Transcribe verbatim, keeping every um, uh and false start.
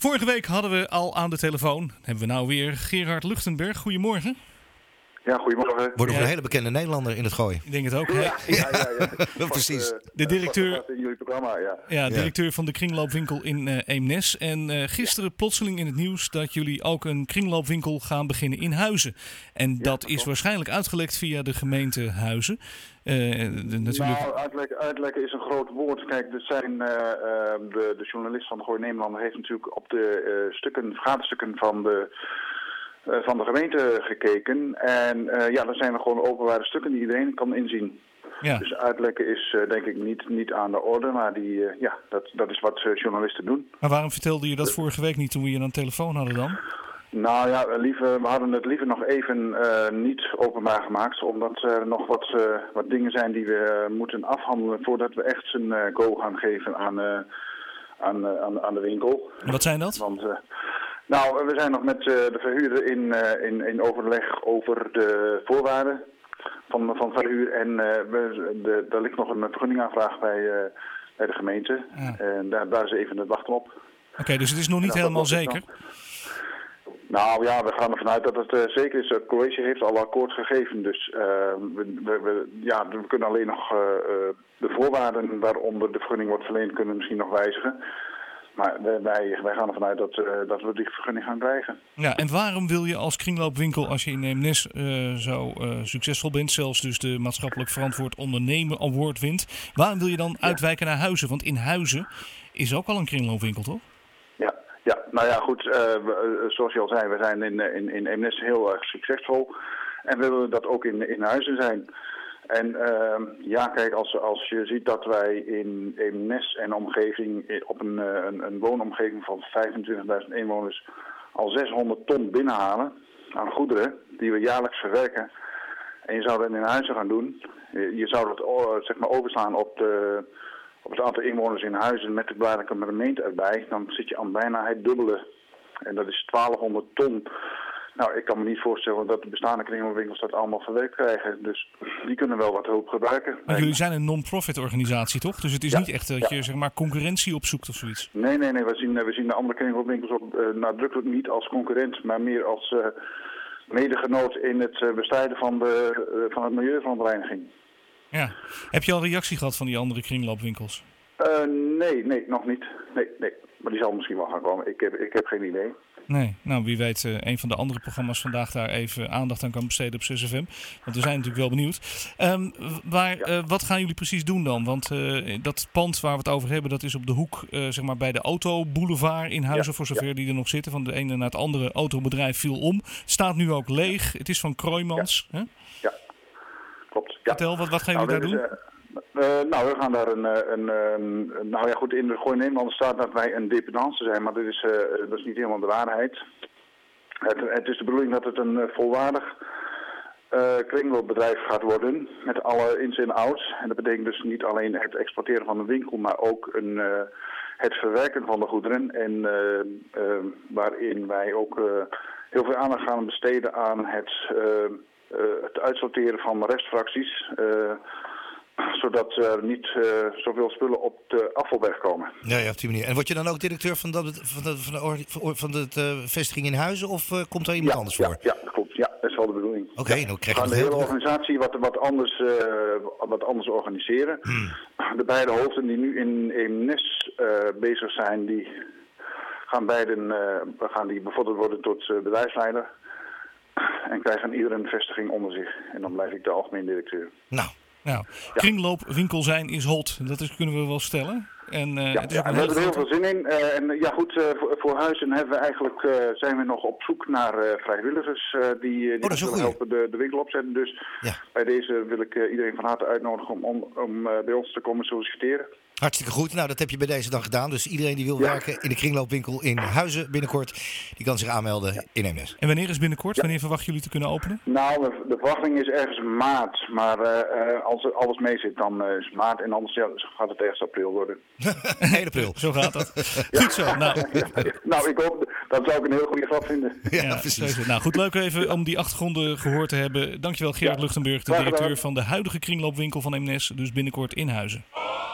Vorige week hadden we al aan de telefoon, hebben we nou weer Gerard Luchtenberg. Goedemorgen. Ja, goedemorgen. Wordt nog Ja. een hele bekende Nederlander in het Gooi. Ik denk het ook. Ja, Hij- ja, ja, ja. Ja, precies. Vast, uh, De directeur- vast in jullie programma, ja. Ja, directeur van de kringloopwinkel in uh, Eemnes. En uh, gisteren plotseling in het nieuws dat jullie ook een kringloopwinkel gaan beginnen in Huizen. En dat dat is klopt. waarschijnlijk uitgelekt via de gemeente Huizen. Uh, de, natuurlijk... Nou, uitlekken, uitlekken is een groot woord. Kijk, er zijn, uh, uh, de, de journalist van de Gooi Nederlander heeft natuurlijk op de uh, stukken, vergaderstukken van de... Uh, van de gemeente gekeken. En uh, ja, dat zijn er gewoon openbare stukken die iedereen kan inzien. Ja. Dus uitlekken is uh, denk ik niet, niet aan de orde, maar die, uh, ja, dat, dat is wat uh, journalisten doen. Maar waarom vertelde je dat vorige week niet toen we je aan de telefoon hadden dan? Nou ja, liever, we hadden het liever nog even uh, niet openbaar gemaakt, omdat er nog wat, uh, wat dingen zijn die we uh, moeten afhandelen voordat we echt een uh, go gaan geven aan, uh, aan, uh, aan, aan de winkel. En wat zijn dat? Want... Uh, Nou, we zijn nog met uh, de verhuurder in, uh, in, in overleg over de voorwaarden van, van verhuur. En uh, we, de, daar ligt nog een vergunningaanvraag bij, uh, bij de gemeente. Ja. En daar, daar is even het wachten op. Oké, okay, dus het is nog niet En helemaal dat- dat- zeker? Nou ja, we gaan ervan uit dat het uh, zeker is. Het college heeft al akkoord gegeven. Dus uh, we, we, we, ja, we kunnen alleen nog uh, uh, de voorwaarden waaronder de vergunning wordt verleend kunnen we misschien nog wijzigen. Maar wij, wij gaan ervan uit dat, uh, dat we die vergunning gaan krijgen. Ja, en waarom wil je als kringloopwinkel, als je in Eemnes uh, zo uh, succesvol bent, zelfs dus de maatschappelijk verantwoord ondernemen award wint, waarom wil je dan Ja. uitwijken naar Huizen? Want in Huizen is ook al een kringloopwinkel, toch? Ja, ja, nou ja, goed. Uh, we, uh, zoals je al zei, we zijn in, in, in Eemnes heel erg succesvol. En we willen dat ook in, in Huizen zijn. En uh, ja, kijk, als, als je ziet dat wij in Eemnes en omgeving op een, een, een woonomgeving van vijfentwintigduizend inwoners al zeshonderd ton binnenhalen aan goederen die we jaarlijks verwerken. En je zou dat in Huizen gaan doen. Je, je zou dat uh, zeg maar overslaan op, de, op het aantal inwoners in Huizen met de blijvende gemeente erbij. Dan zit je aan bijna het dubbele. En dat is twaalfhonderd ton. Nou, ik kan me niet voorstellen dat de bestaande kringloopwinkels dat allemaal verwerkt krijgen. Dus die kunnen wel wat hulp gebruiken. Maar jullie zijn een non-profit organisatie, toch? Dus het is Ja, niet echt dat ja. je zeg maar concurrentie opzoekt of zoiets. Nee, nee, nee. We zien, we zien de andere kringloopwinkels ook uh, nadrukkelijk niet als concurrent, maar meer als uh, medegenoot in het uh, bestrijden van, de, uh, van het milieuverontreiniging. Ja. Heb je al reactie gehad van die andere kringloopwinkels? Uh, nee, nee, nog niet. Nee, nee. Maar die zal misschien wel gaan komen. Ik heb, ik heb geen idee. Nee, nou wie weet uh, een van de andere programma's vandaag daar even aandacht aan kan besteden op zes F M. Want we zijn natuurlijk wel benieuwd. Um, waar, uh, wat gaan jullie precies doen dan? Want uh, dat pand waar we het over hebben, dat is op de hoek uh, zeg maar bij de autoboulevard in Huizen, Ja, voor zover ja. die er nog zitten. Van de ene naar het andere autobedrijf viel om. Staat nu ook leeg. Het is van Kroijmans. Ja. Hè? Ja, klopt. Ja. Vertel, wat, wat gaan jullie Nou, daar dit doen? is, uh, Uh, nou, we gaan daar een, een, een, een... Nou ja, goed, in de Gooi Nederland staat dat wij een dependance zijn, maar dat is, uh, dat is niet helemaal de waarheid. Het, het is de bedoeling dat het een uh, volwaardig uh, kringloopbedrijf gaat worden, met alle ins en outs. En dat betekent dus niet alleen het exporteren van een winkel, maar ook een, uh, het verwerken van de goederen. En uh, uh, waarin wij ook uh, heel veel aandacht gaan besteden aan het, uh, uh, het uitsorteren van restfracties. Uh, zodat er niet uh, zoveel spullen op de afvalberg komen. Ja, ja, op die manier. En word je dan ook directeur van, dat, van de, van de, or- van de uh, vestiging in Huizen of uh, komt daar iemand ja, anders ja, voor? Ja, dat klopt. Ja, dat is wel de bedoeling. Oké, okay, ja. nou krijg we je gaan nog de heel hele organisatie wat, wat, anders, uh, wat anders organiseren. Hmm. De beide hoofden die nu in Eemnes uh, bezig zijn, die gaan beiden uh, gaan die bevorderd worden tot uh, bedrijfsleider. En krijgen ieder een vestiging onder zich. En dan blijf ik de algemeen directeur. Nou. Nou, kringloopwinkel zijn is hot. Dat is, kunnen we wel stellen. En, uh, ja, het is ja, ook een we hebben er heel grote... veel zin in. Uh, en ja goed, uh, voor, voor Huizen hebben we eigenlijk, uh, zijn we nog op zoek naar uh, vrijwilligers uh, die, die oh, willen helpen de, de winkel opzetten. Dus ja. bij deze wil ik uh, iedereen van harte uitnodigen om, om, om uh, bij ons te komen solliciteren. Hartstikke goed. Nou, dat heb je bij deze dag gedaan. Dus iedereen die wil ja. werken in de kringloopwinkel in Huizen binnenkort, die kan zich aanmelden ja. in Eemnes. En wanneer is binnenkort? Ja. Wanneer verwachten jullie te kunnen openen? Nou, de, de verwachting is ergens maart. Maar uh, als er alles mee zit, dan uh, is het maart. En anders ja, gaat het ergens april worden. één april. Zo gaat dat. Goed zo. Nou, ja, ja. nou, ik hoop, dat zou ik een heel goede grap vinden. Ja, ja, precies. Nou, goed, leuk even om die achtergronden gehoord te hebben. Dankjewel Gerard ja. Luchtenberg, de directeur van de huidige kringloopwinkel van Eemnes. Dus binnenkort in Huizen.